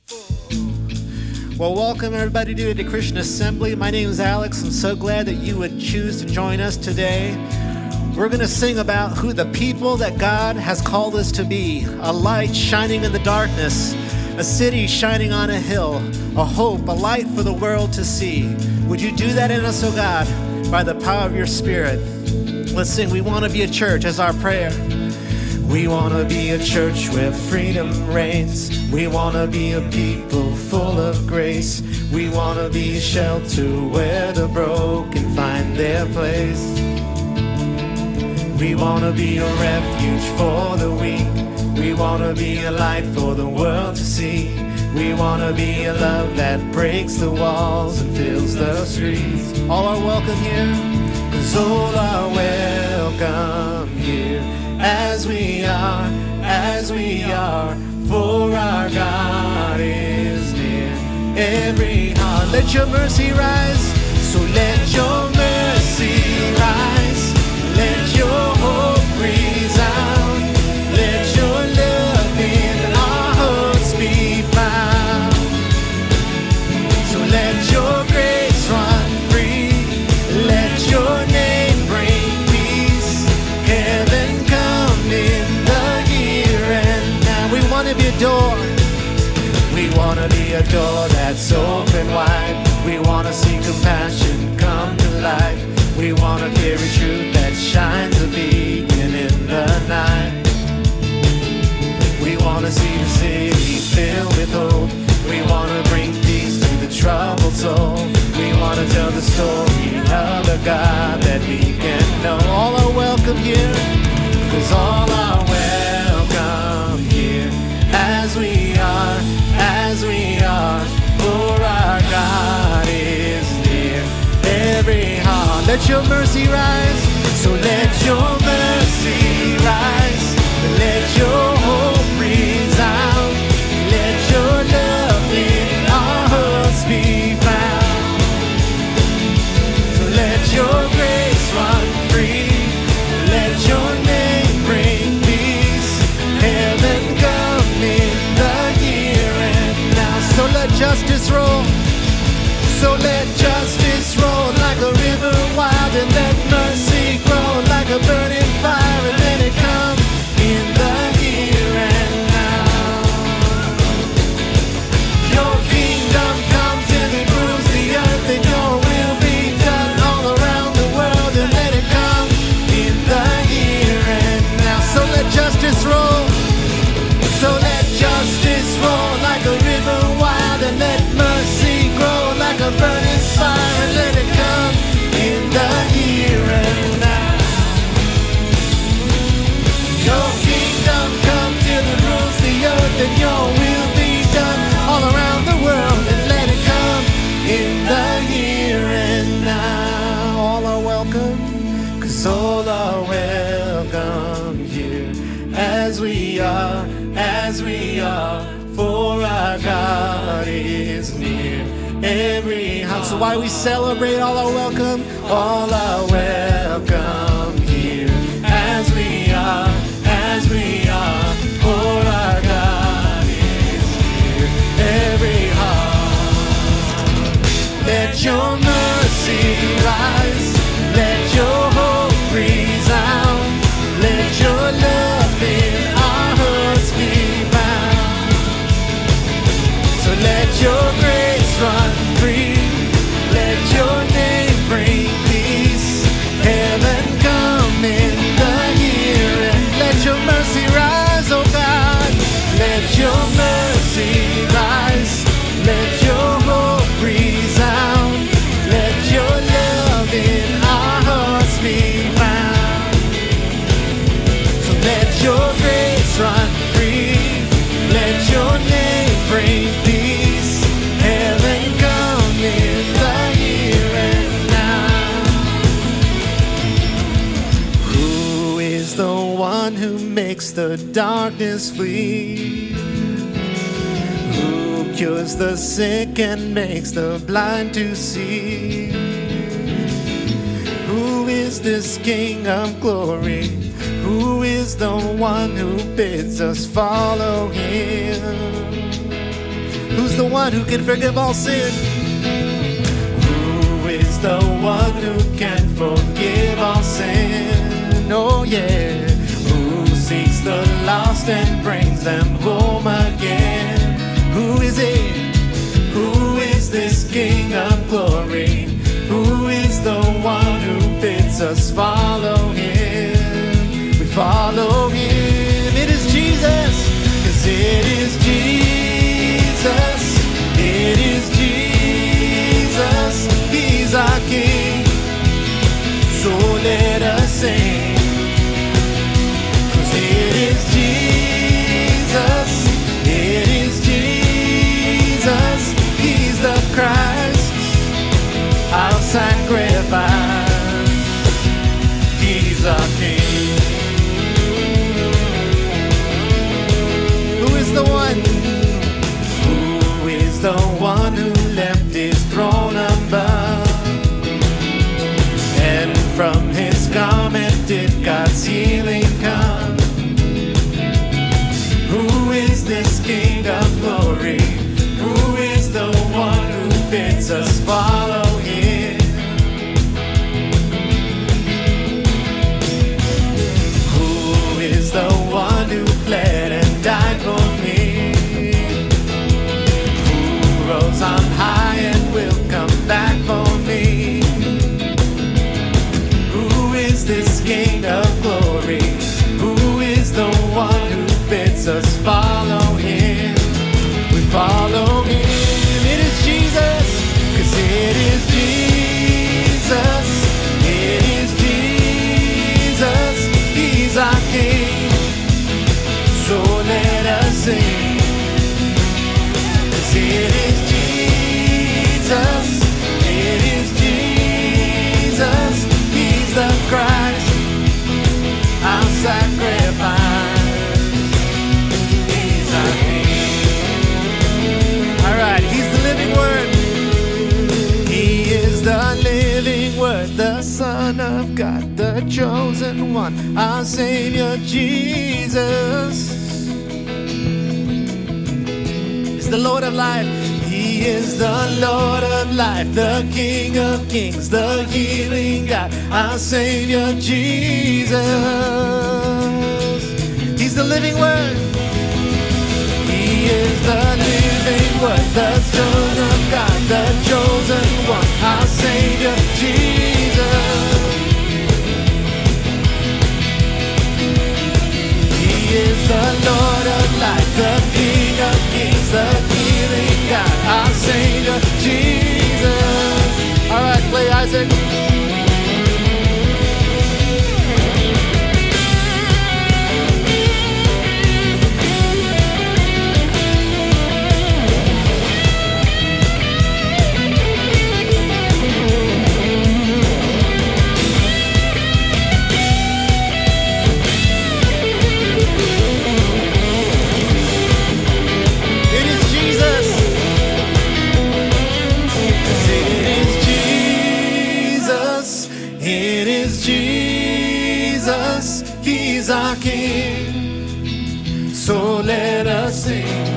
Well, welcome everybody to the Christian Assembly. My name is Alex. I'm so glad that you would choose to join us today. We're going to sing about who the people that God has called us to be. A light shining in the darkness, a city shining on a hill, a hope, a light for the world to see. Would you do that in us, oh God, by the power of your Spirit? Let's sing, we want to be a church as our prayer. We want to be a church where freedom reigns. We want to be a people full of grace. We want to be a shelter where the broken find their place. We want to be a refuge for the weak. We want to be a light for the world to see. We want to be a love that breaks the walls and fills the streets. All are welcome here, 'cause all are welcome here. As we are, for our God is near. Every heart, let your mercy rise. So let your mercy rise. Let your hope resound. Let your love in our hearts be found. So let your grace run free. Let your name bring peace. Heaven come in the here and now. We want to be a door. We want to be a door that's open wide. We want to see compassion come to life. We want to carry truth that shines a beacon in the night. We want to see the city filled with hope. We want to bring peace to the troubled soul. We want to tell the story of the God that we can know. All are welcome here, 'cause all are welcome here. As we are, for our God is near. Every heart, let your mercy rise. So let your mercy rise. Let your hope resound. Let your love in our hearts be found. So let your grace run free. Let your name bring peace. Heaven come in the here and now. So let justice roll. So let justice roll like a river wild, and let mercy grow like a burning fire, and let it come in the here and now. Your kingdom comes and it rules the earth, and your will be done all around the world, and let it come in the here and now. So let justice roll. So let justice roll like a river wild, and let mercy grow like a burning fire, and let it come in the here and now. Your kingdom come till it rules the earth, and your will be done all around the world, and let it come in the here and now. All are welcome, 'cause all are welcome here. As we are, for our God is near. Every heart. So why we celebrate, all are welcome. All are welcome here. As we are, for our God is near. Every heart. Let your mercy rise. Let your hope resound. Let your love in our hearts be found. So let your grace run free. Let your name bring peace. Heaven come in the here, and let your mercy rise, oh God. Let your mercy rise. Let your hope resound. Let your love in our hearts be found. So let your grace run free. Let your name bring peace. Heaven come in the here and now. Who is the one who makes the darkness flee? Who cures the sick and makes the blind to see? Who is this King of glory? Who is the one who bids us follow him? Who the one who can forgive all sin? Who is the one who can forgive all sin? Oh yeah. Who seeks the lost and brings them home again? Who is it? Who is this King of glory? Who is the one who bids us follow him? We follow him. It is Jesus, 'cause it is Jesus. It is Jesus. He's our King. So let us sing. 'Cause it is Jesus. It is Jesus. He's the Christ, our sacrifice. He's our King. Who is the one? Who is the one who left his throne above? And from his garment did God's healing come? Who is this King of glory? Who is the one who bids us follow him? Who is the one who bled and died for me? Who rose on high and will come back for me? Who is this King of glory? Who is the one who bids us follow him? We follow him. It is Jesus, 'cause it is Jesus. It is Jesus. He's our King. So let us sing. 'Cause it is Jesus. It is Jesus. He's the Christ, our sacrifice. He's our King. All right, he's the living word. He is the living word, the Son of God, the chosen one, our Savior Jesus. He's the Lord of life. He is the Lord of life, the King of kings, the healing God, our Savior Jesus. He's the living word. He is the living word, the Son of God, the chosen one, our Savior Jesus. He is the Lord of life, the King of kings, the healing God, our Savior Jesus. All right, play Isaac. He's our King, so let us sing.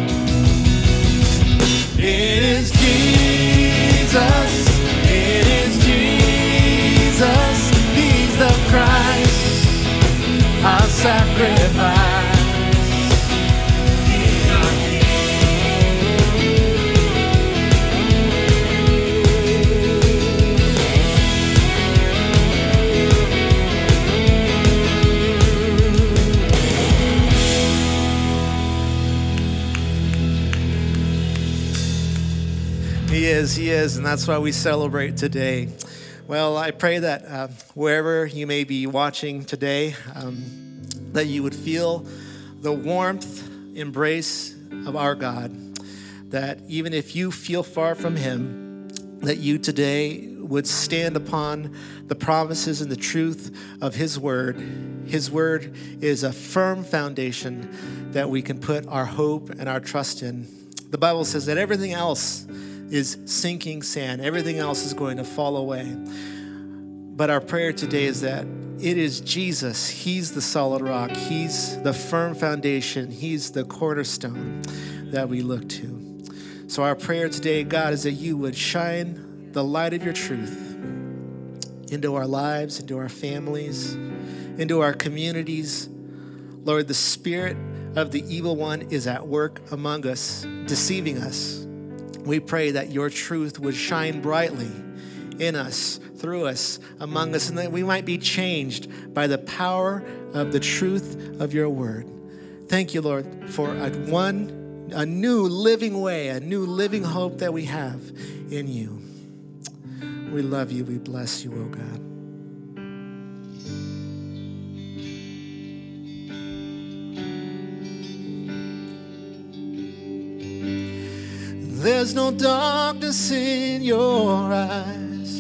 It is Jesus, it is Jesus. He's the Christ, our sacrifice. He's our He is, and that's why we celebrate today. Well, I pray that wherever you may be watching today, that you would feel the warmth, embrace of our God, that even if you feel far from him, that you today would stand upon the promises and the truth of his word. His word is a firm foundation that we can put our hope and our trust in. The Bible says that everything else is sinking sand. Everything else is going to fall away. But our prayer today is that it is Jesus. He's the solid rock. He's the firm foundation. He's the cornerstone that we look to. So our prayer today, God, is that you would shine the light of your truth into our lives, into our families, into our communities. Lord, the spirit of the evil one is at work among us, deceiving us. We pray that your truth would shine brightly in us, through us, among us, and that we might be changed by the power of the truth of your word. Thank you, Lord, for a new living way, a new living hope that we have in you. We love you. We bless you, oh God. There's no darkness in your eyes.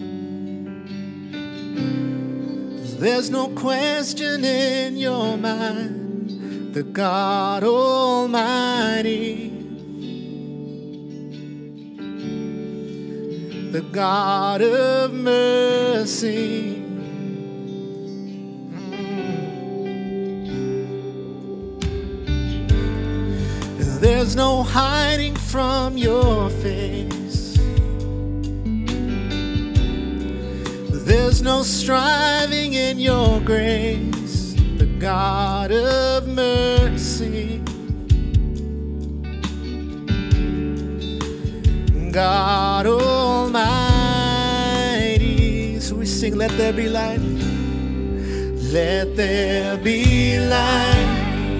There's no question in your mind. The God Almighty, the God of mercy, there's no hiding from your face. There's no striving in your grace. The God of mercy, God Almighty. So we sing, let there be light. Let there be light.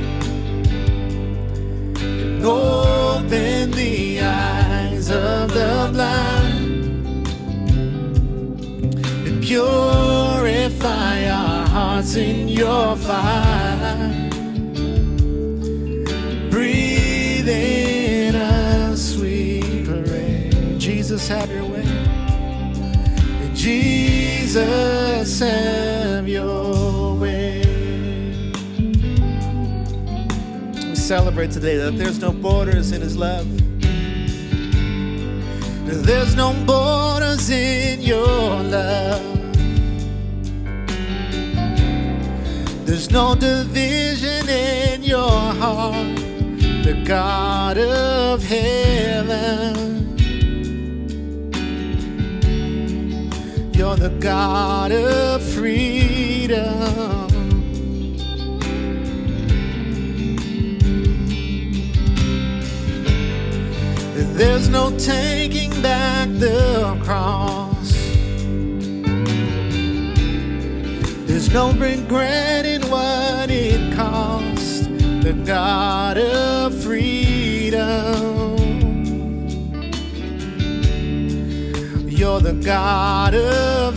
Open the eyes of the blind and purify our hearts in your fire. Breathe in us, we pray. Jesus, have your way. Jesus, have your way. Celebrate today that there's no borders in his love. There's no borders in your love. There's no division in your heart. The God of heaven, you're the God of freedom. There's no taking back the cross. There's no regretting what it cost. The God of freedom, you're the God of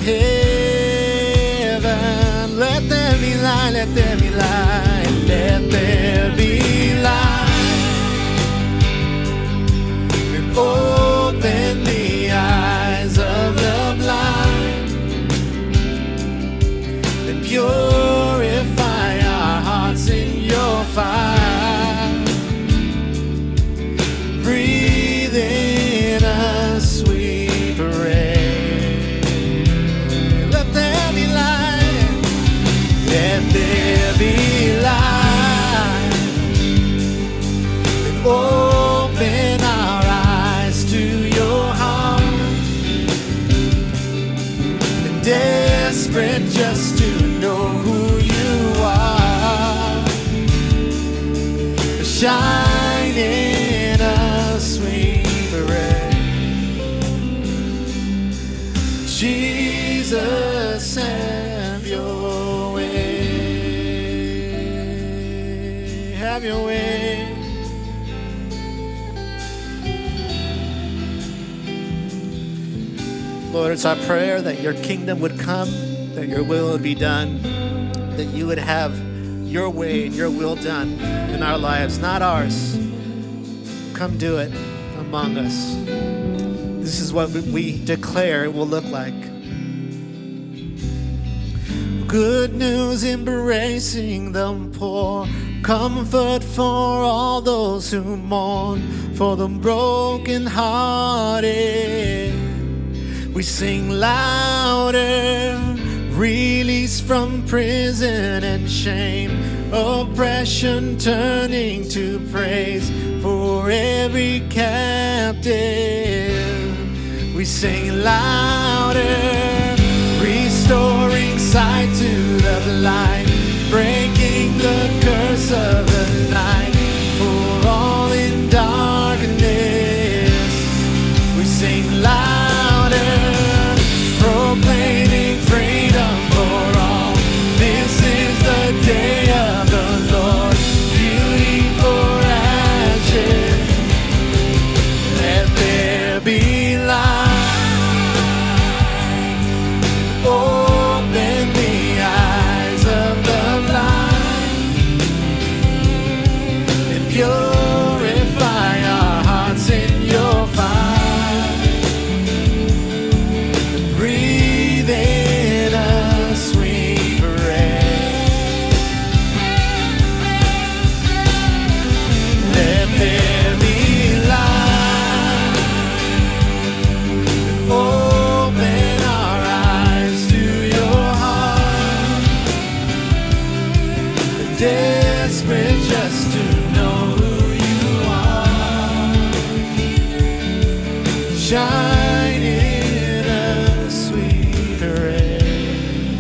heaven. Let there be light, let there be light, let there be light. Open the eyes of the blind and purify our hearts in your fire. Breathe in us, we pray. Let there be light. Let there be light. And open our to your heart, and desperate just to know who you are. Shine in us, we pray. Jesus, have your way. Have your way. Lord, it's our prayer that your kingdom would come, that your will would be done, that you would have your way and your will done in our lives, not ours. Come do it among us. This is what we declare it will look like. Good news embracing the poor, comfort for all those who mourn, for the brokenhearted. We sing louder, release from prison and shame, oppression turning to praise, for every captive dead. We sing louder, restoring sight to the blind, breaking the curse of the night for all in darkness. We sing louder, proclaiming freedom for all. This is the day of the Lord, beauty for ashes. Let there be light. Open the eyes of the blind and purify our hearts in your fire. Breathe in a sweet breath. Let there be light. Open our eyes to your heart. Desperate just to know who you are. Shine in a sweet ray.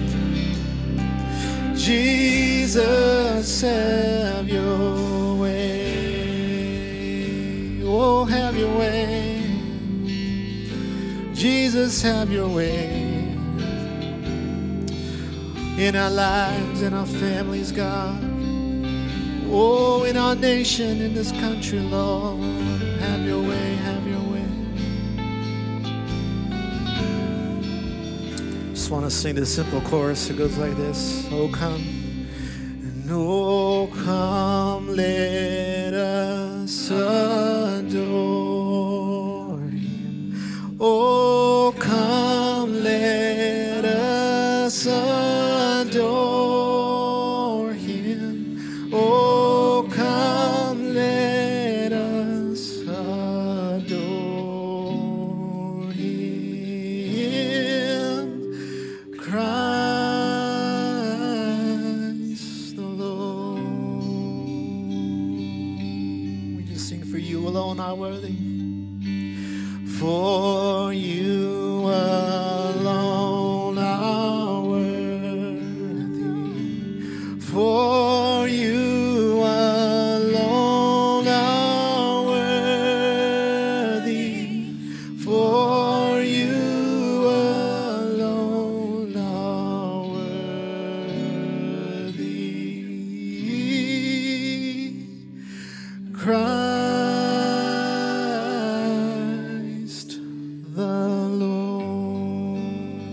Jesus, have your way. Oh, have your way. Jesus, have your way. In our lives, in our families, God. Oh, in our nation, in this country, Lord. Have your way, have your way. Just want to sing this simple chorus. It goes like this. Oh, come. And oh, come, let us adore him. Oh, come, let us adore him. Oh, come, let us adore him. Christ the Lord. We just sing, for you alone are worthy. For you alone are worthy. For you alone are worthy. For you alone are worthy. Christ the Lord.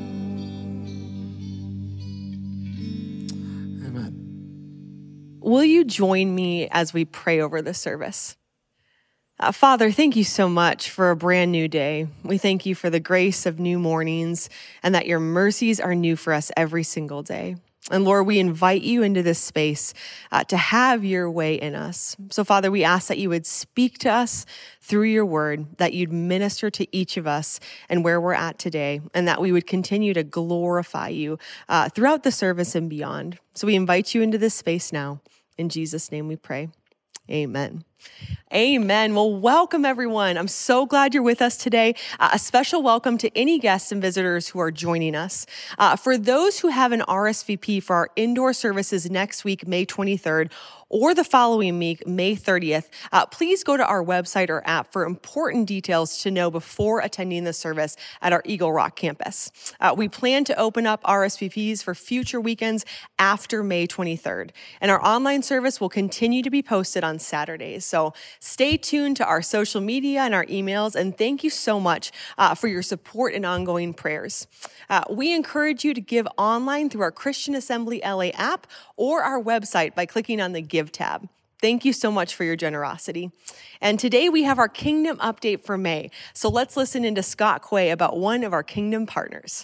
Amen. Will you join me as we pray over this service? Father, thank you so much for a brand new day. We thank you for the grace of new mornings and that your mercies are new for us every single day. And Lord, we invite you into this space to have your way in us. So Father, we ask that you would speak to us through your word, that you'd minister to each of us and where we're at today, and that we would continue to glorify you throughout the service and beyond. So we invite you into this space now. In Jesus' name we pray. Amen. Amen. Well, welcome everyone. I'm so glad you're with us today. A special welcome to any guests and visitors who are joining us. For those who have an RSVP for our indoor services next week, May 23rd, or the following week, May 30th, please go to our website or app for important details to know before attending the service at our Eagle Rock campus. We plan to open up RSVPs for future weekends after May 23rd, and our online service will continue to be posted on Saturdays. So stay tuned to our social media and our emails, and thank you so much for your support and ongoing prayers. We encourage you to give online through our Christian Assembly LA app or our website by clicking on the Give tab. Thank you so much for your generosity. And today we have our Kingdom Update for May. So let's listen into Scott Quay about one of our Kingdom partners.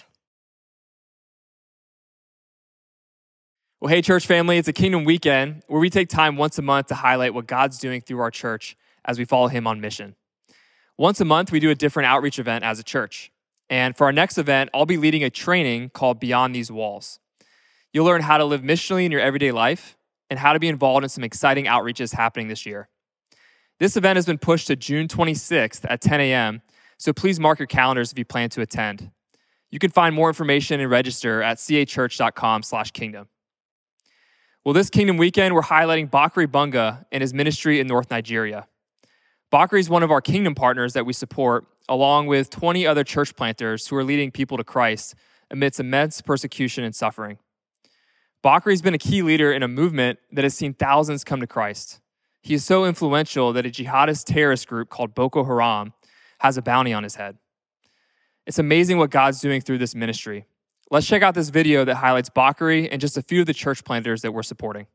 Well, hey, church family, it's a Kingdom Weekend where we take time once a month to highlight what God's doing through our church as we follow him on mission. Once a month, we do a different outreach event as a church. And for our next event, I'll be leading a training called Beyond These Walls. You'll learn how to live missionally in your everyday life and how to be involved in some exciting outreaches happening this year. This event has been pushed to June 26th at 10 a.m., so please mark your calendars if you plan to attend. You can find more information and register at cachurch.com/kingdom. Well, this Kingdom Weekend, we're highlighting Bakari Bunga and his ministry in North Nigeria. Bakari is one of our Kingdom partners that we support, along with 20 other church planters who are leading people to Christ amidst immense persecution and suffering. Bakari's been a key leader in a movement that has seen thousands come to Christ. He is so influential that a jihadist terrorist group called Boko Haram has a bounty on his head. It's amazing what God's doing through this ministry. Let's check out this video that highlights Bakari and just a few of the church planters that we're supporting.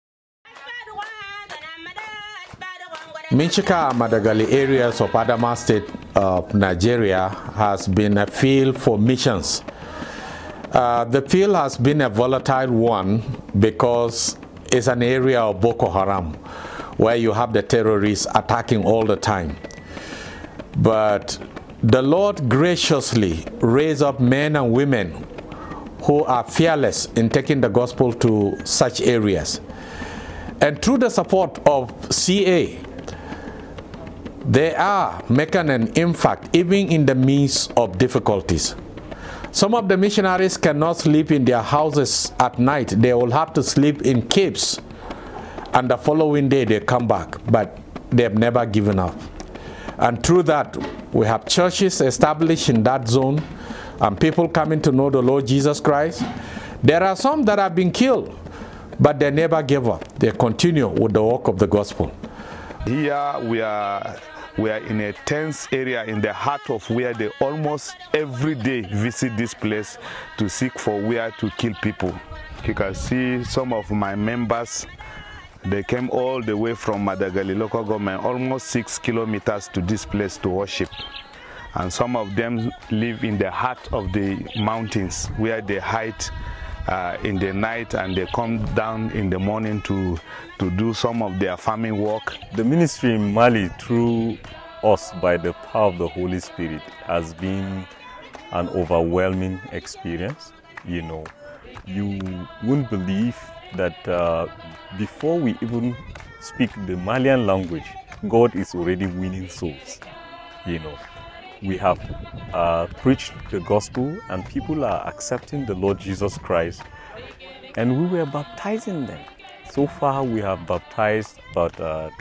Michika and Madagali areas of Adamawa State of Nigeria has been a field for missions. The field has been a volatile one because it's an area of Boko Haram where you have the terrorists attacking all the time. But the Lord graciously raised up men and women who are fearless in taking the gospel to such areas. And through the support of CA, they are making an impact even in the midst of difficulties. Some of the missionaries cannot sleep in their houses at night. They will have to sleep in caves. And the following day they come back, but they have never given up. And through that, we have churches established in that zone and people coming to know the Lord Jesus Christ. There are some that have been killed, but they never gave up. They continue with the work of the gospel. Here we are in a tense area in the heart of where they almost every day visit this place to seek for where to kill people. You can see some of my members, they came all the way from Madagali local government, almost 6 kilometers to this place to worship. And some of them live in the heart of the mountains where they hide in the night and they come down in the morning to do some of their farming work. The ministry in Mali, through us by the power of the Holy Spirit, has been an overwhelming experience. You know, you wouldn't believe that before we even speak the Malian language, God is already winning souls. You know, we have preached the gospel and people are accepting the Lord Jesus Christ, and we were baptizing them. So far we have baptized about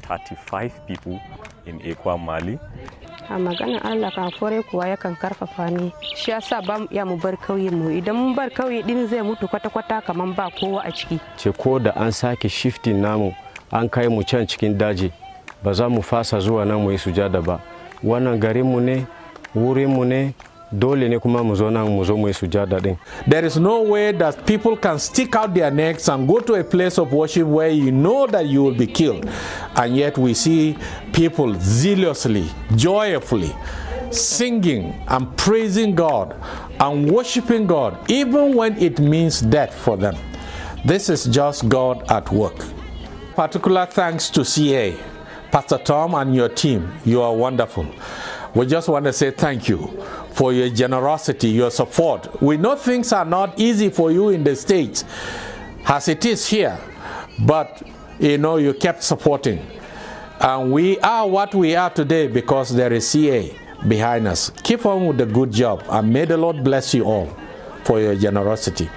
35 people in Ekwa, Mali. A magana Allah kan fore kuwa yakan karfafa ni. Shi yasa ba ya mu bar kauye mu, idan mun bar kauye din zai mutu kwata-kwata kaman ba kowa a ciki. Ce ko da an sake shifting namu an kai mu can cikin daji, ba za mu fasa zuwa nan mu yi sujada ba. Wannan garin mu ne, wurin mu ne, dole ne kuma mu zo nan mu zo mu yi sujada din. There is no way that people can stick out their necks and go to a place of worship where you know that you will be killed. And yet we see people zealously, joyfully singing and praising God and worshiping God, even when it means death for them. This is just God at work. Particular thanks to CA, Pastor Tom and your team. You are wonderful. We just want to say thank you for your generosity, your support. We know things are not easy for you in the States, as it is here, but you know, you kept supporting. And we are what we are today because there is CA behind us. Keep on with the good job, and may the Lord bless you all for your generosity.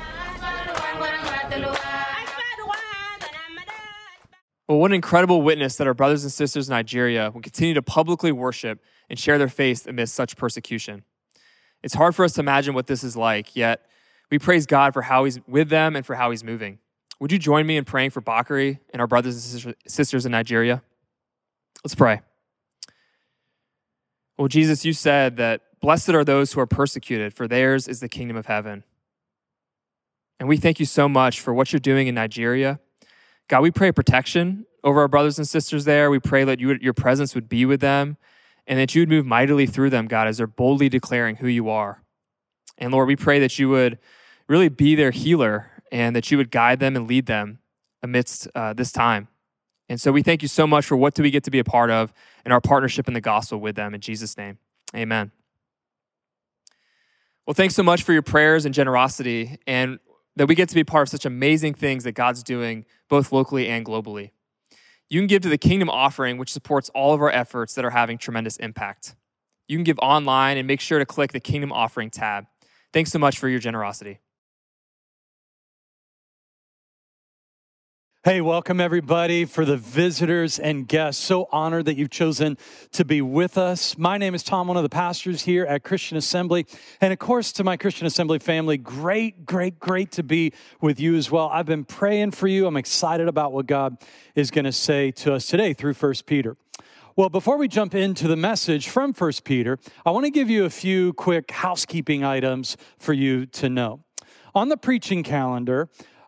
Well, what an incredible witness that our brothers and sisters in Nigeria will continue to publicly worship and share their faith amidst such persecution. It's hard for us to imagine what this is like, yet we praise God for how he's with them and for how he's moving. Would you join me in praying for Bakari and our brothers and sisters in Nigeria? Let's pray. Well, Jesus, you said that blessed are those who are persecuted, for theirs is the kingdom of heaven. And we thank you so much for what you're doing in Nigeria. God, we pray protection over our brothers and sisters there. We pray that your presence would be with them and that you would move mightily through them, God, as they're boldly declaring who you are. And Lord, we pray that you would really be their healer and that you would guide them and lead them amidst this time. And so we thank you so much for what do we get to be a part of and our partnership in the gospel with them. In Jesus' name, amen. Well, thanks so much for your prayers and generosity, and that we get to be part of such amazing things that God's doing both locally and globally. You can give to the Kingdom Offering, which supports all of our efforts that are having tremendous impact. You can give online and make sure to click the Kingdom Offering tab. Thanks so much for your generosity. Hey, welcome everybody. For the visitors and guests, so honored that you've chosen to be with us. My name is Tom, one of the pastors here at Christian Assembly. And of course, to my Christian Assembly family, great to be with you as well. I've been praying for you. I'm excited about what God is going to say to us today through 1 Peter. Well, before we jump into the message from 1 Peter, I want to give you a few quick housekeeping items for you to know. On the preaching calendar,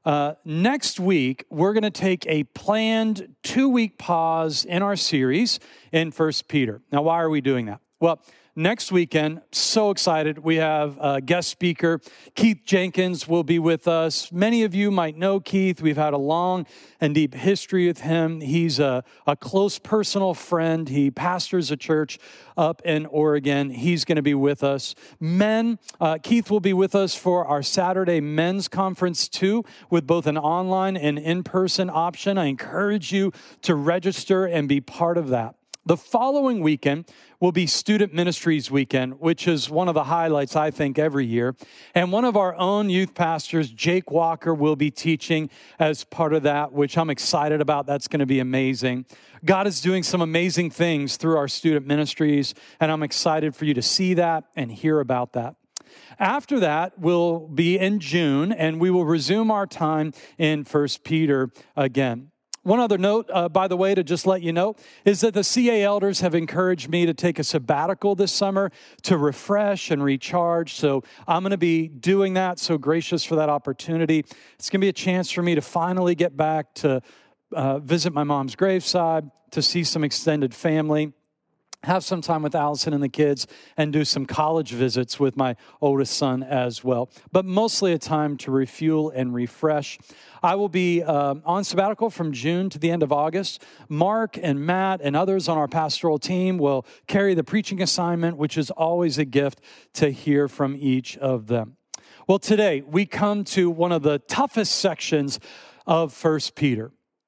next week, we're going to take a planned 2-week pause in our series in 1 Peter. Now, why are we doing that? Well, next weekend, so excited. We have a guest speaker. Keith Jenkins will be with us. Many of you might know Keith. We've had a long and deep history with him. He's a close personal friend. He pastors a church up in Oregon. He's going to be with us. Men, Keith will be with us for our Saturday men's conference too, with both an online and in-person option. I encourage you to register and be part of that. The following weekend will be Student Ministries Weekend, which is one of the highlights, I think, every year. And one of our own youth pastors, Jake Walker, will be teaching as part of that, which I'm excited about. That's going to be amazing. God is doing some amazing things through our student ministries, and I'm excited for you to see that and hear about that. After that, we'll be in June, and we will resume our time in 1 Peter again. One other note, by the way, to just let you know, is that the CA elders have encouraged me to take a sabbatical this summer to refresh and recharge. So I'm going to be doing that. So gracious for that opportunity. It's going to be a chance for me to finally get back to visit my mom's graveside, to see some extended family, have some time with Allison and the kids, and do some college visits with my oldest son as well. But mostly a time to refuel and refresh. I will be on sabbatical from June to the end of August. Mark and Matt and others on our pastoral team will carry the preaching assignment, which is always a gift to hear from each of them. Well, today we come to one of the toughest sections of 1 Peter.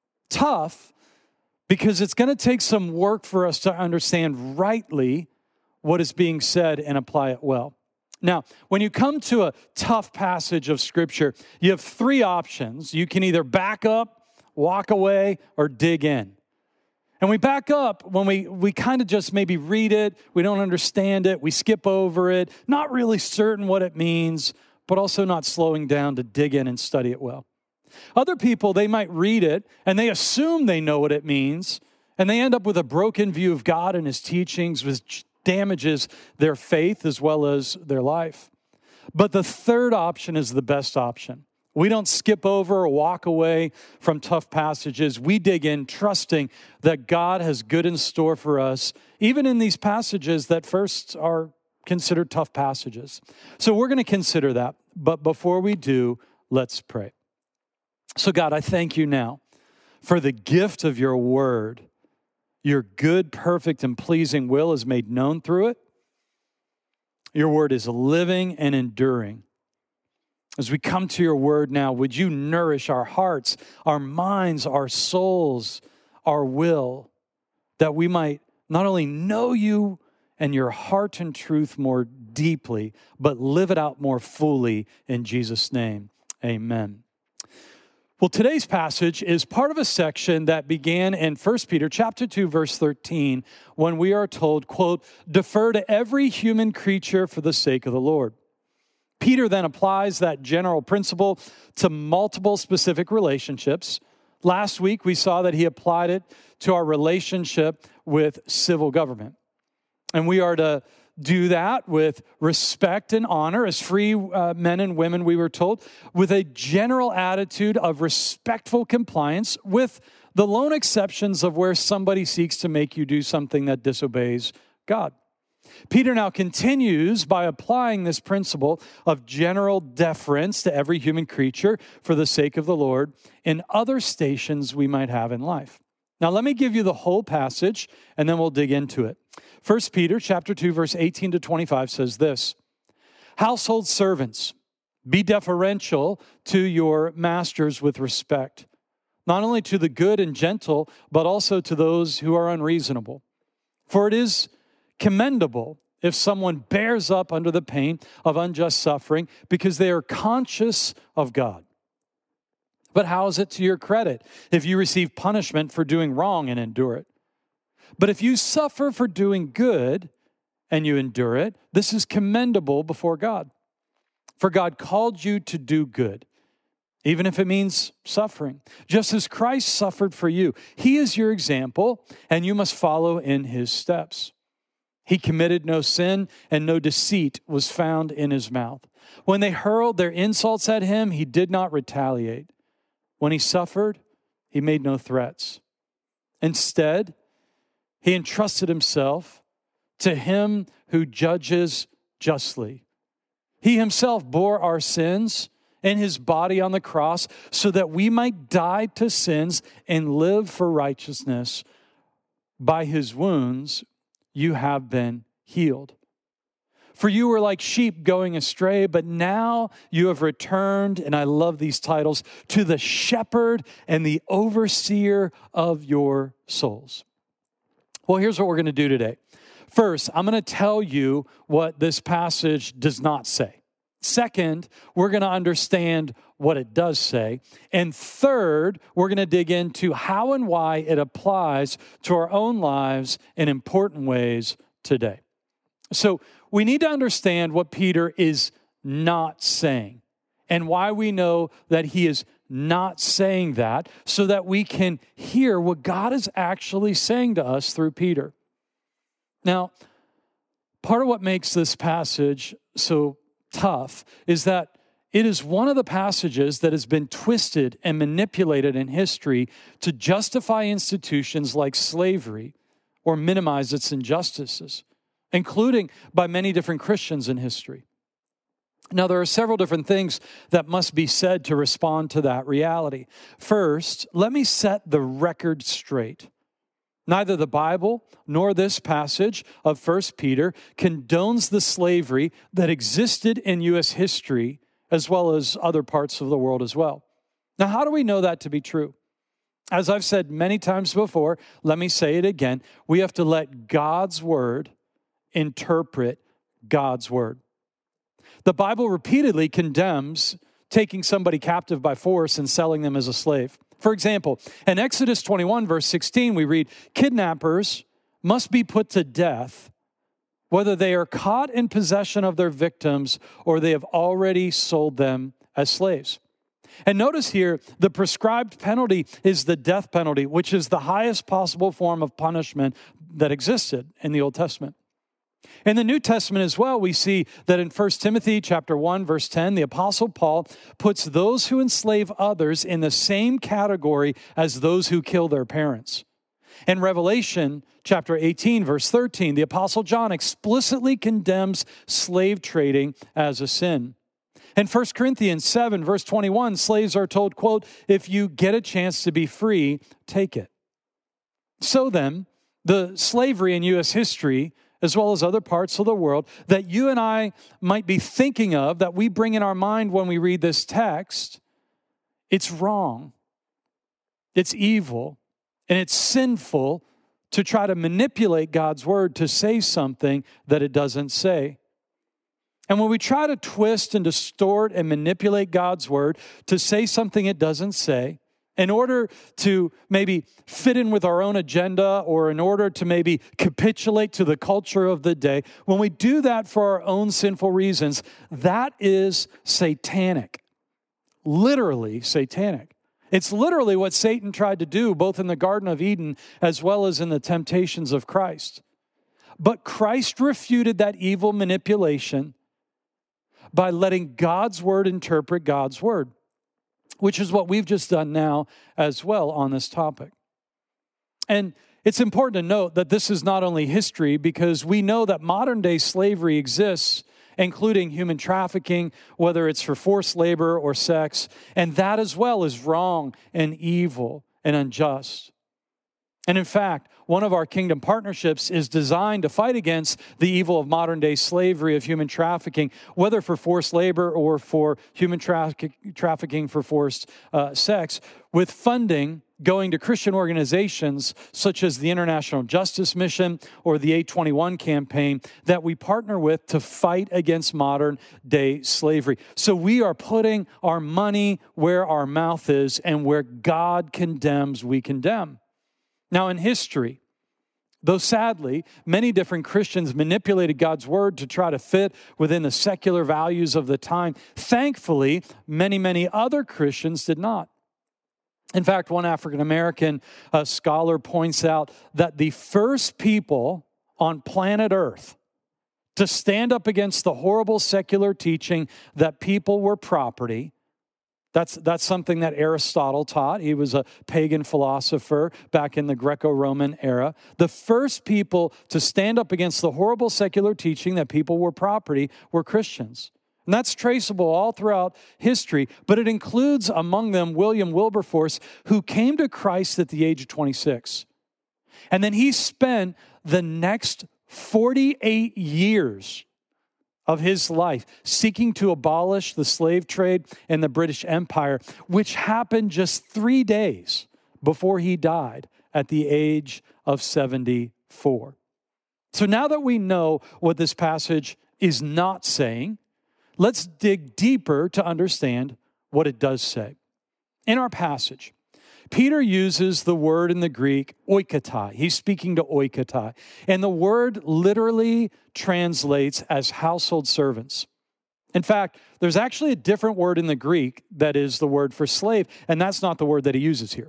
Tough because it's going to take some work for us to understand rightly what is being said and apply it well. Now, when you come to a tough passage of Scripture, you have 3 options. You can either back up, walk away, or dig in. And we back up when we kind of just maybe read it, we don't understand it, we skip over it, not really certain what it means, but also not slowing down to dig in and study it well. Other people, they might read it and they assume they know what it means, and they end up with a broken view of God and His teachings, which damages their faith as well as their life. But the third option is the best option. We don't skip over or walk away from tough passages. We dig in trusting that God has good in store for us, even in these passages that first are considered tough passages. So we're going to consider that. But before we do, let's pray. So God, I thank you now for the gift of your word. Your good, perfect, and pleasing will is made known through it. Your word is living and enduring. As we come to your word now, would you nourish our hearts, our minds, our souls, our will, that we might not only know you and your heart and truth more deeply, but live it out more fully in Jesus' name. Amen. Well, today's passage is part of a section that began in 1 Peter chapter 2, verse 13, when we are told, quote, defer to every human creature for the sake of the Lord. Peter then applies that general principle to multiple specific relationships. Last week, we saw that he applied it to our relationship with civil government. And we are to do that with respect and honor as free men and women, we were told, with a general attitude of respectful compliance, with the lone exceptions of where somebody seeks to make you do something that disobeys God. Peter now continues by applying this principle of general deference to every human creature for the sake of the Lord in other stations we might have in life. Now, let me give you the whole passage, and then we'll dig into it. 1 Peter chapter 2, verse 18 to 25 says this, household servants, be deferential to your masters with respect, not only to the good and gentle, but also to those who are unreasonable. For it is commendable if someone bears up under the pain of unjust suffering because they are conscious of God. But how is it to your credit if you receive punishment for doing wrong and endure it? But if you suffer for doing good and you endure it, this is commendable before God. For God called you to do good, even if it means suffering, just as Christ suffered for you. He is your example, and you must follow in his steps. He committed no sin, and no deceit was found in his mouth. When they hurled their insults at him, he did not retaliate. When he suffered, he made no threats. Instead, he entrusted himself to him who judges justly. He himself bore our sins in his body on the cross so that we might die to sins and live for righteousness. By his wounds, you have been healed. For you were like sheep going astray, but now you have returned, and I love these titles, to the shepherd and the overseer of your souls. Well, here's what we're going to do today. First, I'm going to tell you what this passage does not say. Second, we're going to understand what it does say. And third, we're going to dig into how and why it applies to our own lives in important ways today. So we need to understand what Peter is not saying and why we know that he is not saying that so that we can hear what God is actually saying to us through Peter. Now, part of what makes this passage so tough is that it is one of the passages that has been twisted and manipulated in history to justify institutions like slavery or minimize its injustices, including by many different Christians in history. Now, there are several different things that must be said to respond to that reality. First, let me set the record straight. Neither the Bible nor this passage of 1 Peter condones the slavery that existed in U.S. history as well as other parts of the world as well. Now, how do we know that to be true? As I've said many times before, let me say it again. We have to let God's word interpret God's word. The Bible repeatedly condemns taking somebody captive by force and selling them as a slave. For example, in Exodus 21, verse 16, we read, kidnappers must be put to death whether they are caught in possession of their victims or they have already sold them as slaves. And notice here, the prescribed penalty is the death penalty, which is the highest possible form of punishment that existed in the Old Testament. In the New Testament as well, we see that in 1 Timothy chapter 1, verse 10, the Apostle Paul puts those who enslave others in the same category as those who kill their parents. In Revelation chapter 18, verse 13, the Apostle John explicitly condemns slave trading as a sin. In 1 Corinthians 7, verse 21, slaves are told, quote, if you get a chance to be free, take it. So then, the slavery in U.S. history, as well as other parts of the world, that you and I might be thinking of, that we bring in our mind when we read this text, it's wrong, it's evil, and it's sinful to try to manipulate God's word to say something that it doesn't say. And when we try to twist and distort and manipulate God's word to say something it doesn't say, in order to maybe fit in with our own agenda or in order to maybe capitulate to the culture of the day, when we do that for our own sinful reasons, that is satanic. Literally satanic. It's literally what Satan tried to do both in the Garden of Eden as well as in the temptations of Christ. But Christ refuted that evil manipulation by letting God's word interpret God's word, which is what we've just done now as well on this topic. And it's important to note that this is not only history, because we know that modern day slavery exists, including human trafficking, whether it's for forced labor or sex, and that as well is wrong and evil and unjust. And in fact, one of our kingdom partnerships is designed to fight against the evil of modern-day slavery, of human trafficking, whether for forced labor or for human trafficking for forced sex, with funding going to Christian organizations such as the International Justice Mission or the 821 campaign that we partner with to fight against modern-day slavery. So we are putting our money where our mouth is, and where God condemns, we condemn. Now, in history, though sadly, many different Christians manipulated God's word to try to fit within the secular values of the time, thankfully, many other Christians did not. In fact, one African-American scholar points out that the first people on planet Earth to stand up against the horrible secular teaching that people were property. That's something that Aristotle taught. He was a pagan philosopher back in the Greco-Roman era. The first people to stand up against the horrible secular teaching that people were property were Christians. And that's traceable all throughout history, but it includes among them William Wilberforce, who came to Christ at the age of 26. And then he spent the next 48 years of his life seeking to abolish the slave trade in the British Empire, which happened just 3 days before he died at the age of 74. So now that we know what this passage is not saying, let's dig deeper to understand what it does say. In our passage, Peter uses the word in the Greek, oikotai. He's speaking to oikotai. And the word literally translates as household servants. In fact, there's actually a different word in the Greek that is the word for slave, and that's not the word that he uses here.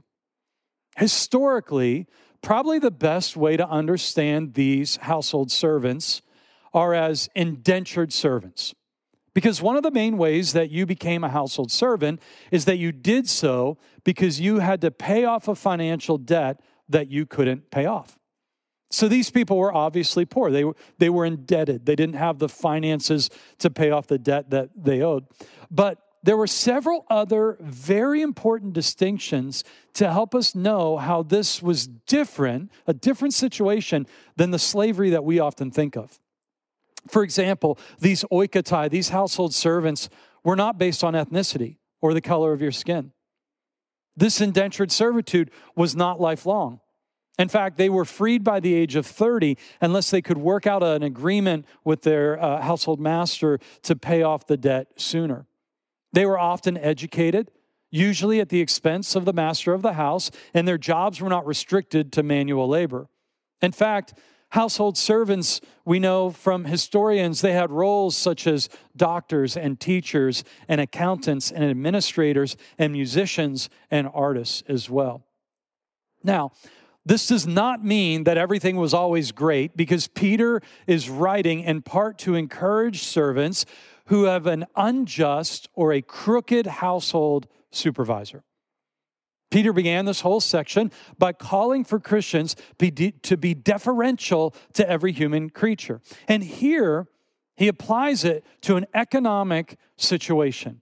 Historically, probably the best way to understand these household servants are as indentured servants. Because one of the main ways that you became a household servant is that you did so because you had to pay off a financial debt that you couldn't pay off. So these people were obviously poor. They were indebted. They didn't have the finances to pay off the debt that they owed. But there were several other very important distinctions to help us know how this was different, a different situation than the slavery that we often think of. For example, these oikotai, these household servants, were not based on ethnicity or the color of your skin. This indentured servitude was not lifelong. In fact, they were freed by the age of 30 unless they could work out an agreement with their household master to pay off the debt sooner. They were often educated, usually at the expense of the master of the house, and their jobs were not restricted to manual labor. In fact, household servants, we know from historians, they had roles such as doctors and teachers and accountants and administrators and musicians and artists as well. Now, this does not mean that everything was always great, because Peter is writing in part to encourage servants who have an unjust or a crooked household supervisor. Peter began this whole section by calling for Christians to be deferential to every human creature. And here, he applies it to an economic situation,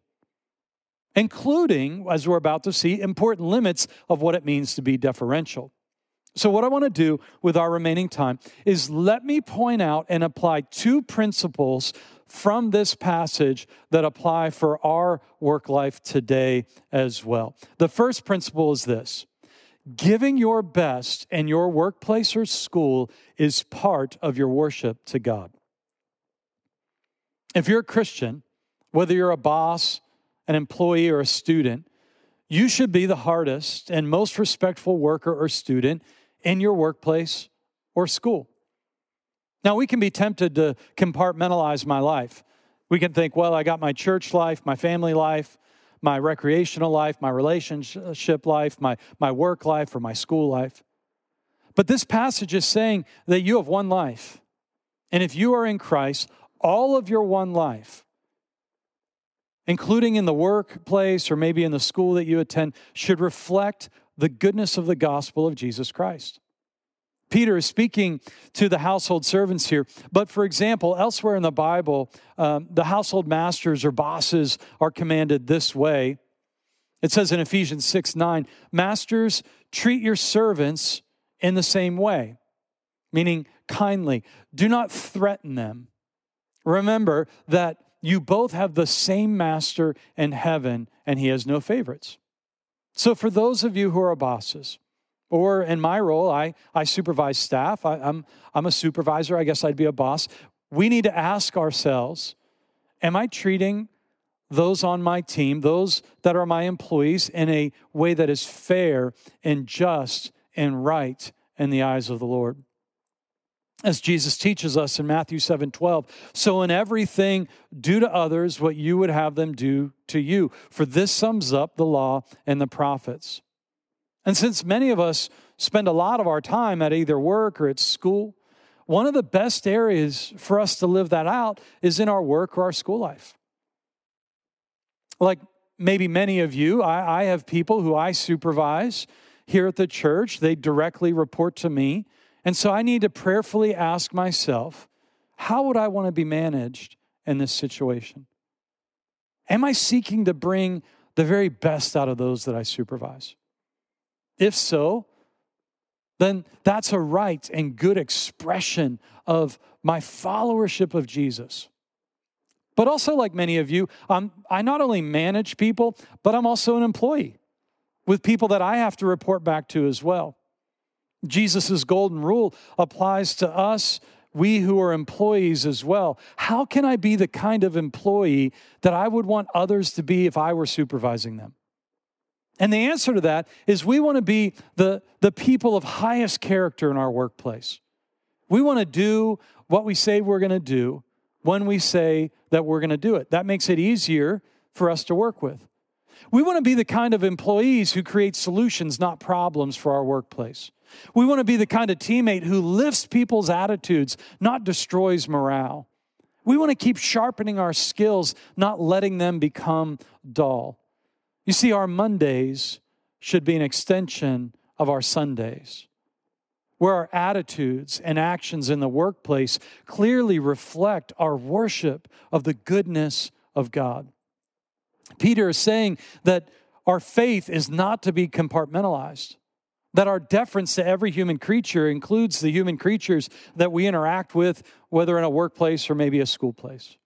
including, as we're about to see, important limits of what it means to be deferential. So what I want to do with our remaining time is let me point out and apply two principles from this passage that apply for our work life today as well. The first principle is this: giving your best in your workplace or school is part of your worship to God. If you're a Christian, whether you're a boss, an employee, or a student, you should be the hardest and most respectful worker or student in your workplace or school. Now, we can be tempted to compartmentalize my life. We can think, well, I got my church life, my family life, my recreational life, my relationship life, my work life, or my school life. But this passage is saying that you have one life. And if you are in Christ, all of your one life, including in the workplace or maybe in the school that you attend, should reflect the goodness of the gospel of Jesus Christ. Peter is speaking to the household servants here. But for example, elsewhere in the Bible, the household masters or bosses are commanded this way. It says in Ephesians 6:9, "Masters, treat your servants in the same way, meaning kindly. Do not threaten them. Remember that you both have the same master in heaven, and he has no favorites. So for those of you who are bosses, or in my role, I supervise staff. I'm a supervisor. I guess I'd be a boss. We need to ask ourselves, am I treating those on my team, those that are my employees, in a way that is fair and just and right in the eyes of the Lord? As Jesus teaches us in Matthew 7:12, so in everything, do to others what you would have them do to you. For this sums up the law and the prophets. And since many of us spend a lot of our time at either work or at school, one of the best areas for us to live that out is in our work or our school life. Like maybe many of you, I have people who I supervise here at the church. They directly report to me. And so I need to prayerfully ask myself, how would I want to be managed in this situation? Am I seeking to bring the very best out of those that I supervise? If so, then that's a right and good expression of my followership of Jesus. But also, like many of you, I not only manage people, but I'm also an employee with people that I have to report back to as well. Jesus' golden rule applies to us, we who are employees as well. How can I be the kind of employee that I would want others to be if I were supervising them? And the answer to that is we want to be the people of highest character in our workplace. We want to do what we say we're going to do when we say that we're going to do it. That makes it easier for us to work with. We want to be the kind of employees who create solutions, not problems for our workplace. We want to be the kind of teammate who lifts people's attitudes, not destroys morale. We want to keep sharpening our skills, not letting them become dull. You see, our Mondays should be an extension of our Sundays, where our attitudes and actions in the workplace clearly reflect our worship of the goodness of God. Peter is saying that our faith is not to be compartmentalized, that our deference to every human creature includes the human creatures that we interact with, whether in a workplace or maybe a school place.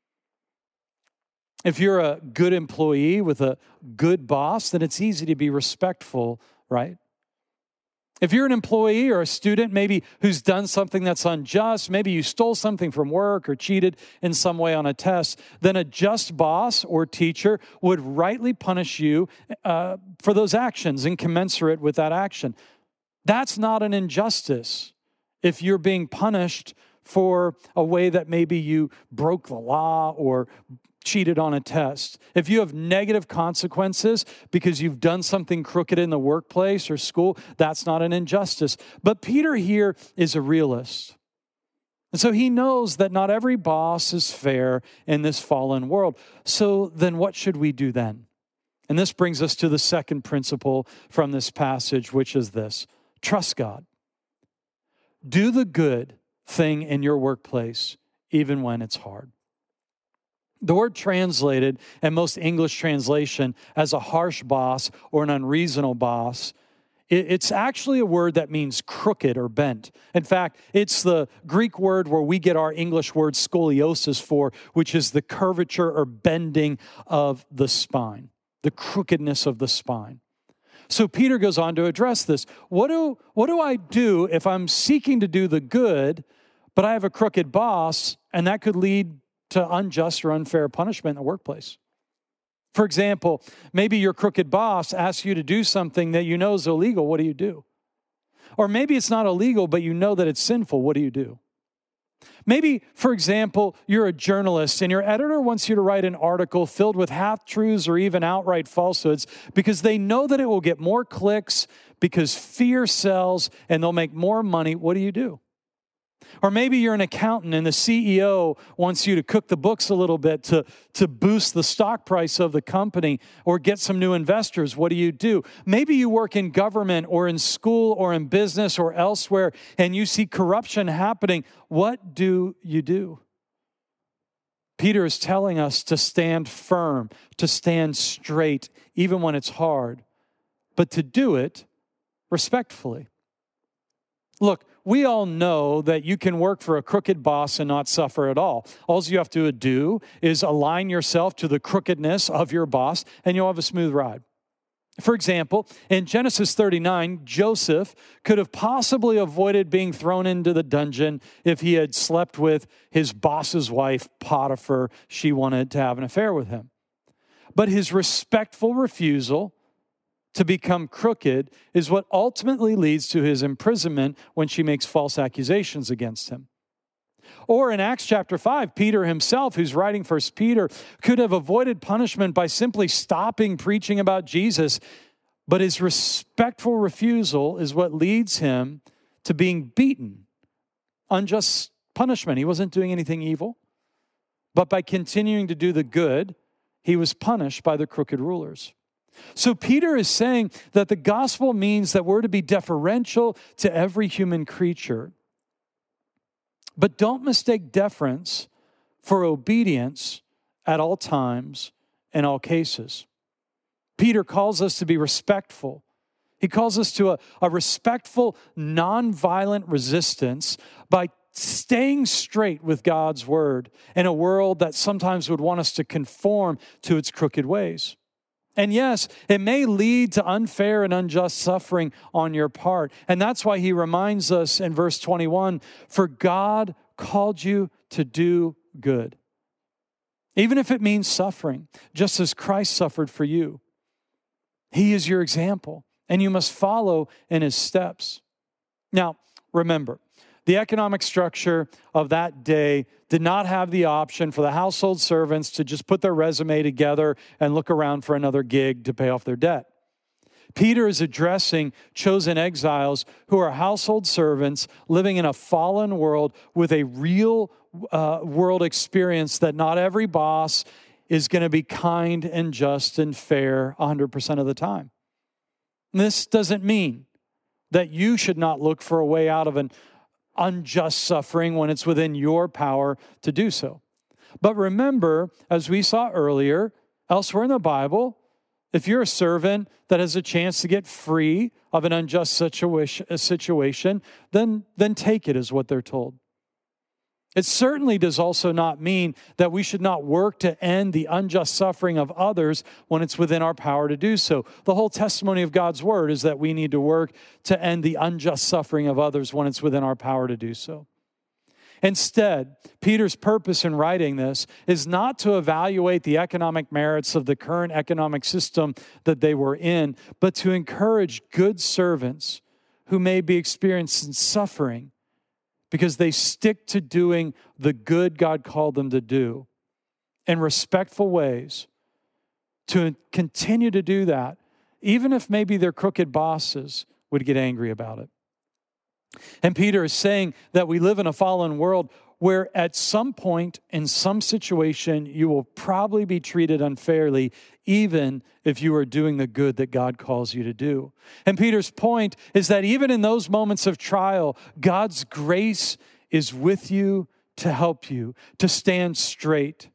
If you're a good employee with a good boss, then it's easy to be respectful, right? If you're an employee or a student, maybe who's done something that's unjust, maybe you stole something from work or cheated in some way on a test, then a just boss or teacher would rightly punish you for those actions and commensurate with that action. That's not an injustice if you're being punished for a way that maybe you broke the law or cheated on a test. If you have negative consequences because you've done something crooked in the workplace or school, that's not an injustice. But Peter here is a realist. And so he knows that not every boss is fair in this fallen world. So then what should we do then? And this brings us to the second principle from this passage, which is this: trust God. Do the good thing in your workplace, even when it's hard. The word translated in most English translation as a harsh boss or an unreasonable boss, it's actually a word that means crooked or bent. In fact, it's the Greek word where we get our English word scoliosis for, which is the curvature or bending of the spine, the crookedness of the spine. So Peter goes on to address this. What do I do if I'm seeking to do the good, but I have a crooked boss, and that could lead to unjust or unfair punishment in the workplace? For example, maybe your crooked boss asks you to do something that you know is illegal. What do you do? Or maybe it's not illegal, but you know that it's sinful. What do you do? Maybe, for example, you're a journalist and your editor wants you to write an article filled with half-truths or even outright falsehoods because they know that it will get more clicks because fear sells and they'll make more money. What do you do? Or maybe you're an accountant and the CEO wants you to cook the books a little bit to boost the stock price of the company or get some new investors. What do you do? Maybe you work in government or in school or in business or elsewhere and you see corruption happening. What do you do? Peter is telling us to stand firm, to stand straight, even when it's hard, but to do it respectfully. Look, we all know that you can work for a crooked boss and not suffer at all. All you have to do is align yourself to the crookedness of your boss, and you'll have a smooth ride. For example, in Genesis 39, Joseph could have possibly avoided being thrown into the dungeon if he had slept with his boss's wife, Potiphar. She wanted to have an affair with him. But his respectful refusal to become crooked is what ultimately leads to his imprisonment when she makes false accusations against him. Or in Acts chapter 5, Peter himself, who's writing 1 Peter, could have avoided punishment by simply stopping preaching about Jesus, but his respectful refusal is what leads him to being beaten. Unjust punishment. He wasn't doing anything evil, but by continuing to do the good, he was punished by the crooked rulers. So Peter is saying that the gospel means that we're to be deferential to every human creature. But don't mistake deference for obedience at all times and all cases. Peter calls us to be respectful. He calls us to a respectful, nonviolent resistance by staying straight with God's word in a world that sometimes would want us to conform to its crooked ways. And yes, it may lead to unfair and unjust suffering on your part. And that's why he reminds us in verse 21, for God called you to do good, even if it means suffering, just as Christ suffered for you. He is your example, and you must follow in his steps. Now, remember, the economic structure of that day did not have the option for the household servants to just put their resume together and look around for another gig to pay off their debt. Peter is addressing chosen exiles who are household servants living in a fallen world with a real world experience that not every boss is going to be kind and just and fair 100% of the time. And this doesn't mean that you should not look for a way out of an unjust suffering when it's within your power to do so. But remember, as we saw earlier, elsewhere in the Bible, if you're a servant that has a chance to get free of an unjust situation, then take it, is what they're told. It certainly does also not mean that we should not work to end the unjust suffering of others when it's within our power to do so. The whole testimony of God's word is that we need to work to end the unjust suffering of others when it's within our power to do so. Instead, Peter's purpose in writing this is not to evaluate the economic merits of the current economic system that they were in, but to encourage good servants who may be experiencing suffering because they stick to doing the good God called them to do in respectful ways, to continue to do that, even if maybe their crooked bosses would get angry about it. And Peter is saying that we live in a fallen world where at some point in some situation you will probably be treated unfairly, even if you are doing the good that God calls you to do. And Peter's point is that even in those moments of trial, God's grace is with you to help you to stand straight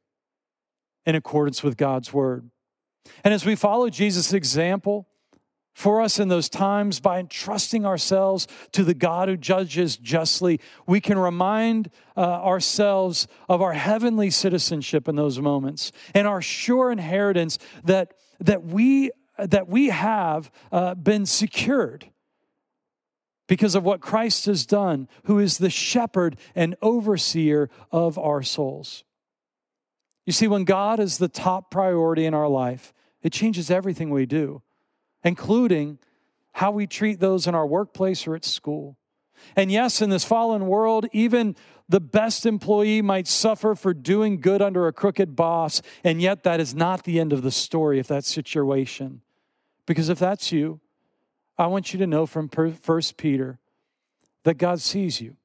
in accordance with God's word. And as we follow Jesus' example for us in those times, by entrusting ourselves to the God who judges justly, we can remind ourselves of our heavenly citizenship in those moments and our sure inheritance that we have been secured because of what Christ has done, who is the shepherd and overseer of our souls. You see, when God is the top priority in our life, it changes everything we do, including how we treat those in our workplace or at school. And yes, in this fallen world, even the best employee might suffer for doing good under a crooked boss, and yet that is not the end of the story if that situation. Because if that's you, I want you to know from 1 Peter that God sees you,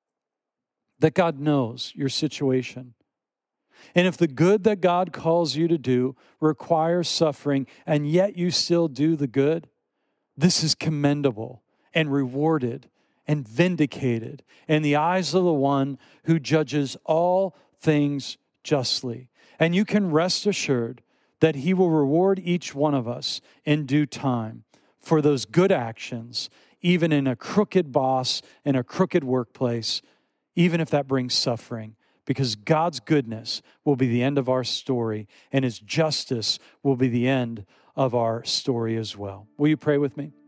that God knows your situation. And if the good that God calls you to do requires suffering, and yet you still do the good, this is commendable and rewarded and vindicated in the eyes of the one who judges all things justly. And you can rest assured that he will reward each one of us in due time for those good actions, even in a crooked boss, in a crooked workplace, even if that brings suffering, because God's goodness will be the end of our story, and His justice will be the end of our story as well. Will you pray with me?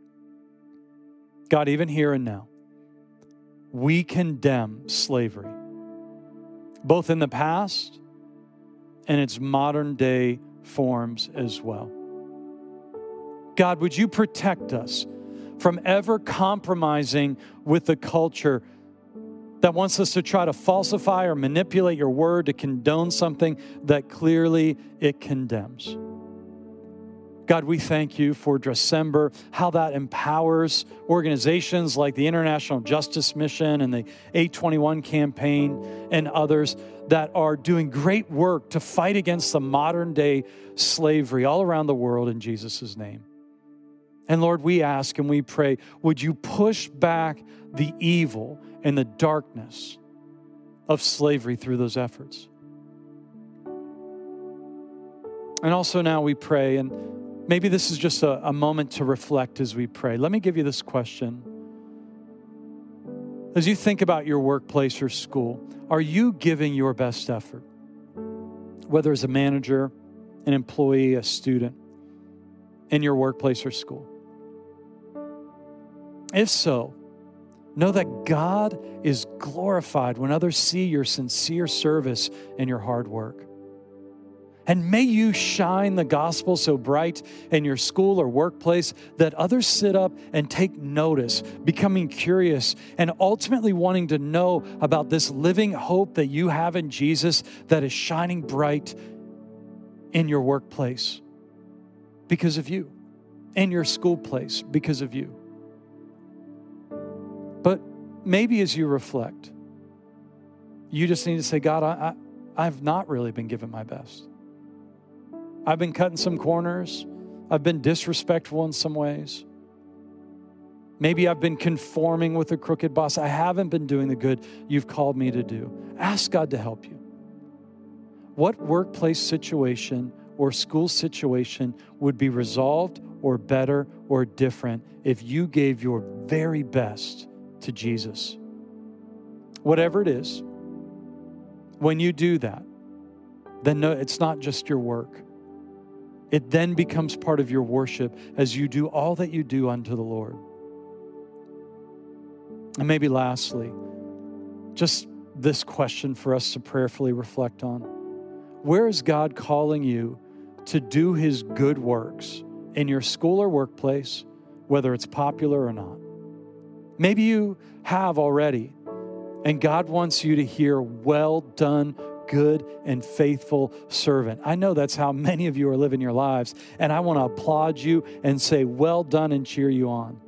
God, even here and now, we condemn slavery, both in the past and its modern day forms as well. God, would you protect us from ever compromising with the culture that wants us to try to falsify or manipulate your word to condone something that clearly it condemns. God, we thank you for December, how that empowers organizations like the International Justice Mission and the 821 campaign and others that are doing great work to fight against the modern day slavery all around the world in Jesus' name. And Lord, we ask and we pray, would you push back the evil and the darkness of slavery through those efforts? And also now we pray, and maybe this is just a moment to reflect as we pray. Let me give you this question. As you think about your workplace or school, are you giving your best effort? Whether as a manager, an employee, a student, in your workplace or school. If so, know that God is glorified when others see your sincere service and your hard work. And may you shine the gospel so bright in your school or workplace that others sit up and take notice, becoming curious and ultimately wanting to know about this living hope that you have in Jesus that is shining bright in your workplace because of you, in your school place because of you. But maybe as you reflect, you just need to say, God, I've not really been giving my best. I've been cutting some corners. I've been disrespectful in some ways. Maybe I've been conforming with a crooked boss. I haven't been doing the good you've called me to do. Ask God to help you. What workplace situation or school situation would be resolved or better or different if you gave your very best to Jesus? Whatever it is, when you do that, then no, it's not just your work. It then becomes part of your worship as you do all that you do unto the Lord. And maybe lastly, just this question for us to prayerfully reflect on. Where is God calling you to do His good works in your school or workplace, whether it's popular or not? Maybe you have already, and God wants you to hear, well done, good and faithful servant. I know that's how many of you are living your lives, and I want to applaud you and say, well done, and cheer you on.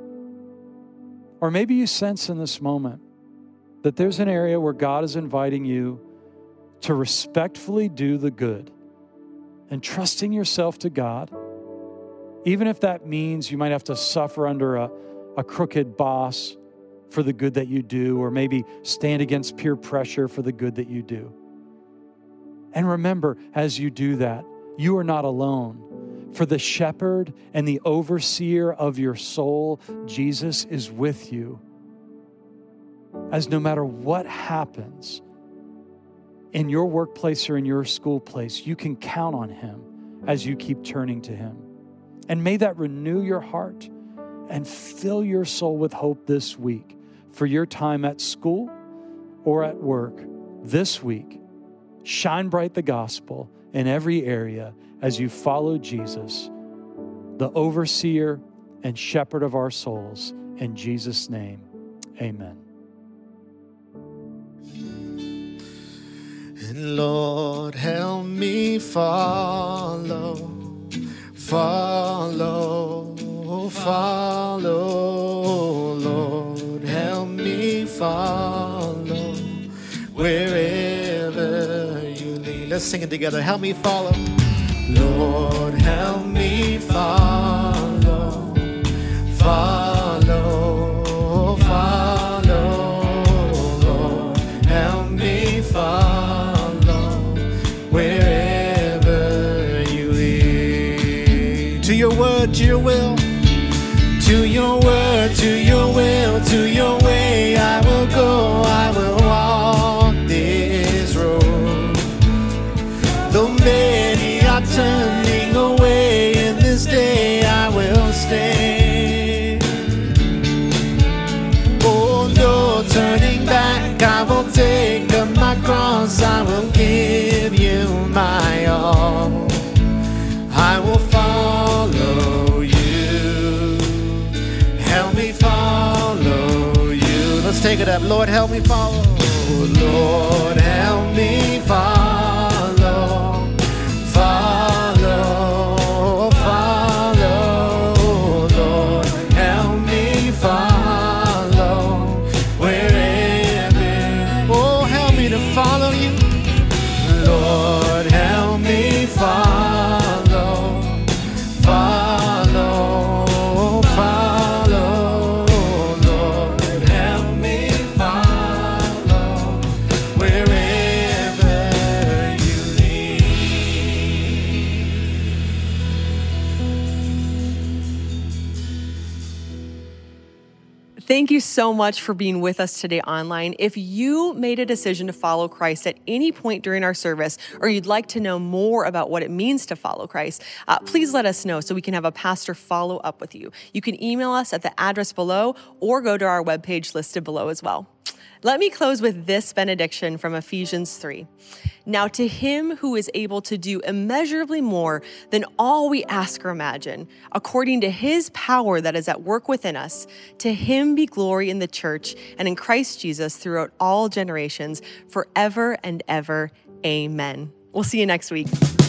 Or maybe you sense in this moment that there's an area where God is inviting you to respectfully do the good and trusting yourself to God, even if that means you might have to suffer under a crooked boss for the good that you do, or maybe stand against peer pressure for the good that you do. And remember, as you do that, you are not alone. For the shepherd and the overseer of your soul, Jesus, is with you. As no matter what happens in your workplace or in your school place, you can count on Him as you keep turning to Him. And may that renew your heart and fill your soul with hope this week for your time at school or at work this week. Shine bright the gospel in every area as you follow Jesus, the overseer and shepherd of our souls. In Jesus' name, amen. And Lord, help me follow, Lord, help me follow wherever you lead. Let's sing it together. Help me follow. Lord, help me follow, Lord, help me follow wherever you lead. To your word, to your will, to your word. to your will, to your way. I will go, I will walk this road. Though many are turning away in this day, I will stay. Oh, no turning back, I will take up my cross, I will give you my all. I will follow you. Help me follow you. Let's take it up. Lord, help me follow. Lord, help me follow. Follow, follow. Lord, help me follow. Wherever. Oh, help me to follow you. Lord, help me follow. Thank you so much for being with us today online. If you made a decision to follow Christ at any point during our service, or you'd like to know more about what it means to follow Christ, please let us know so we can have a pastor follow up with you. You can email us at the address below or go to our webpage listed below as well. Let me close with this benediction from Ephesians 3. Now to him who is able to do immeasurably more than all we ask or imagine, according to his power that is at work within us, to him be glory in the church and in Christ Jesus throughout all generations, forever and ever. Amen. We'll see you next week.